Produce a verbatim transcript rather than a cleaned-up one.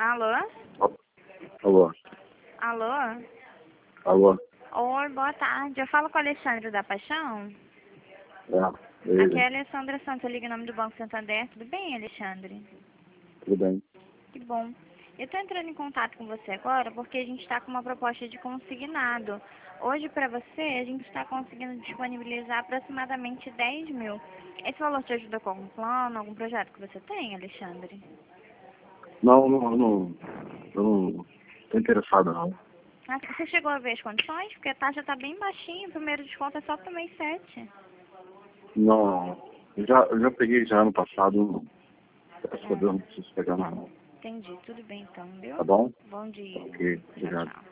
Alô? Alô? Alô? Alô? Oi, boa tarde. Eu falo com a Alexandre da Paixão. É, ele. Aqui é a Alessandra Santos, eu ligo em nome do Banco Santander. Tudo bem, Alexandre? Tudo bem. Que bom. Eu estou entrando em contato com você agora porque a gente está com uma proposta de consignado. Hoje, para você, a gente está conseguindo disponibilizar aproximadamente dez mil. Esse valor te ajuda com algum plano, algum projeto que você tem, Alexandre? Não, não, não. Eu não tô interessado, não. Ah, você chegou a ver as condições? Porque a taxa está bem baixinha, o primeiro desconto é só para o mês sete. Não. Eu já, eu já peguei já ano passado. Graças a Deus, não preciso pegar mais, não. Entendi, tudo bem então, viu? Tá bom? Bom dia. Ok, Tchau, obrigado. tchau.